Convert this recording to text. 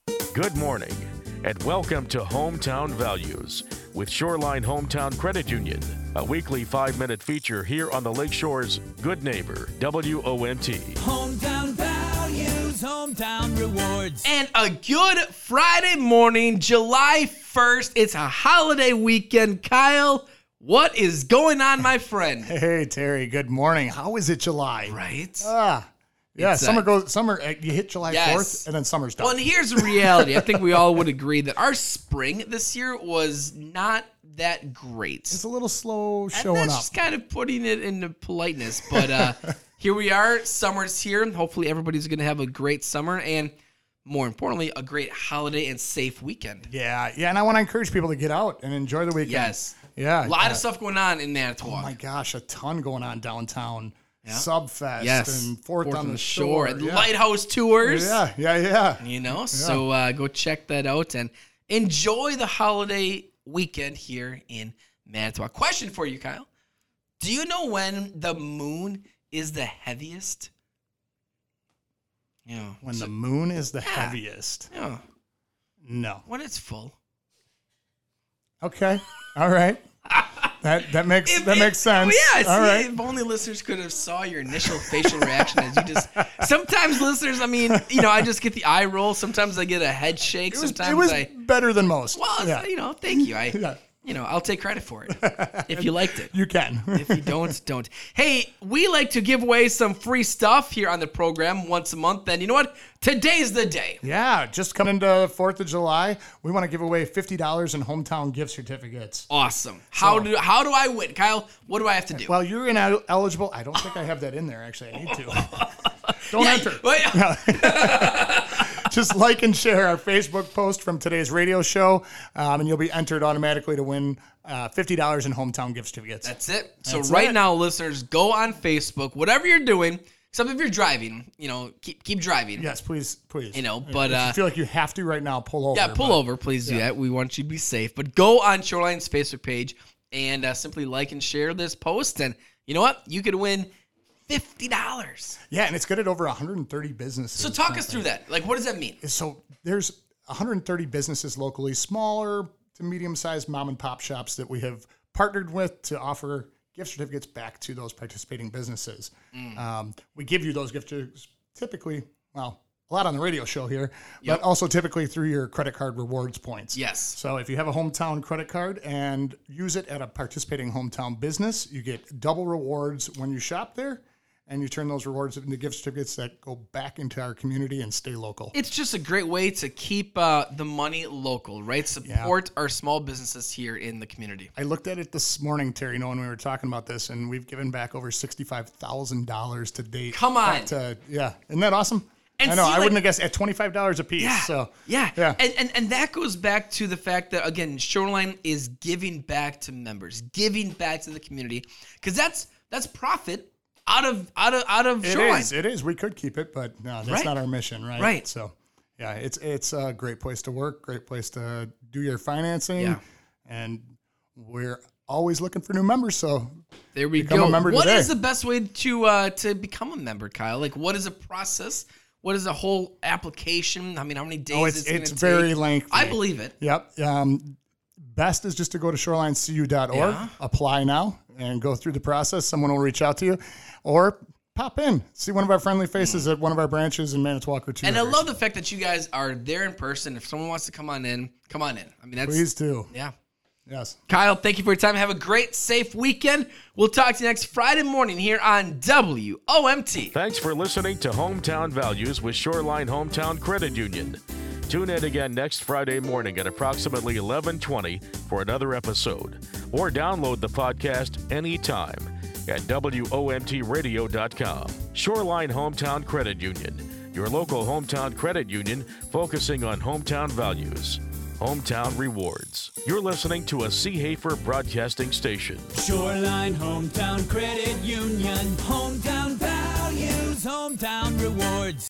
Good morning, and welcome to Hometown Values with Shoreline Hometown Credit Union, a weekly 5-minute feature here on the Lakeshore's Good Neighbor, WOMT. Hometown Values, Hometown Rewards. And a good Friday morning, July 1st. It's a holiday weekend. Kyle, what is going on, my friend? Hey, Terry, good morning. How is it July? Right? Yeah, It's, summer, you hit July Yes. 4th, and then summer's done. Well, and here's the reality. I think we all would agree that our spring this year was not that great. It's a little slow And showing that's up. just kind of putting it into politeness. But here we are. Summer's here. Hopefully everybody's going to have a great summer and, more importantly, a great holiday and safe weekend. Yeah, and I want to encourage people to get out and enjoy the weekend. Yes. Yeah. A lot of stuff going on in Manitowoc. Oh, my gosh, a ton going on downtown. Yeah. Subfest Yes. and Fourth on the Shore. and Yeah. Lighthouse tours. Yeah. You know, so go check that out and enjoy the holiday weekend here in Manitowoc. Question for you, Kyle. Do you know when the moon is the heaviest? Yeah. When the moon is the heaviest. Yeah. No. When it's full. Okay. All right. That makes sense. Well, yeah, All right. if only listeners could have saw your initial facial reaction as you just. Sometimes listeners, I mean, I just get the eye roll. Sometimes I get a head shake. It was better than most. Well, yeah. Thank you. Yeah. I'll take credit for it if you liked it. You can. If you don't. Hey, we like to give away some free stuff here on the program once a month. And you know what? Today's the day. Yeah, just coming into 4th of July, we want to give away $50 in hometown gift certificates. Awesome. How do I win? Kyle, what do I have to do? Well, you're ineligible. I don't think I have that in there, actually. I need to. Don't enter. Just like and share our Facebook post from today's radio show, and you'll be entered automatically to win $50 in hometown gift certificates. That's it. That's So right it. now, listeners, go on Facebook, whatever you're doing. Except if you're driving, keep driving. Yes, please. But if you feel like you have to right now, pull over. Yeah, pull over, please do that. We want you to be safe. But go on Shoreline's Facebook page and simply like and share this post. And you know what? You could win $50. Yeah, and it's good at over 130 businesses. So talk us through that. Like, what does that mean? So there's 130 businesses locally, smaller to medium-sized mom and pop shops that we have partnered with to offer gift certificates back to those participating businesses. We give you those gift certificates typically, well, a lot on the radio show here, but also typically through your credit card rewards points. Yes. So if you have a hometown credit card and use it at a participating hometown business, you get double rewards when you shop there. And you turn those rewards into gift certificates that go back into our community and stay local. It's just a great way to keep the money local, right? Support our small businesses here in the community. I looked at it this morning, Terry, when we were talking about this, and we've given back over $65,000 to date. Come on. Isn't that awesome? And I know. see, I wouldn't have guessed at $25 a piece. Yeah. So Yeah. And that goes back to the fact that, again, Shoreline is giving back to members, giving back to the community, because that's profit out of Shoreline. It is. We could keep it, but no, that's not our mission, right? Right. So, yeah, it's a great place to work, great place to do your financing. Yeah. And we're always looking for new members, so there we become go. a member What today. is the best way to become a member, Kyle? Like, what is the process? What is the whole application? I mean, how many days is it it's gonna very take? lengthy. I believe it. Yep. Best is just to go to shorelinecu.org, Yeah. apply now, and go through the process. Someone will reach out to you, or pop in, see one of our friendly faces at one of our branches in Manitowoc or Two And I Rivers. love the fact that you guys are there in person. If someone wants to come on in, come on in. I mean, that's Please do. yeah. Yes. Kyle, thank you for your time. Have a great, safe weekend. We'll talk to you next Friday morning here on WOMT. Thanks for listening to Hometown Values with Shoreline Hometown Credit Union. Tune in again next Friday morning at approximately 11:20 for another episode, or download the podcast anytime at WOMTradio.com. Shoreline Hometown Credit Union, your local hometown credit union focusing on hometown values, hometown rewards. You're listening to a Seehafer Broadcasting Station. Shoreline Hometown Credit Union. Hometown Values, Hometown Rewards.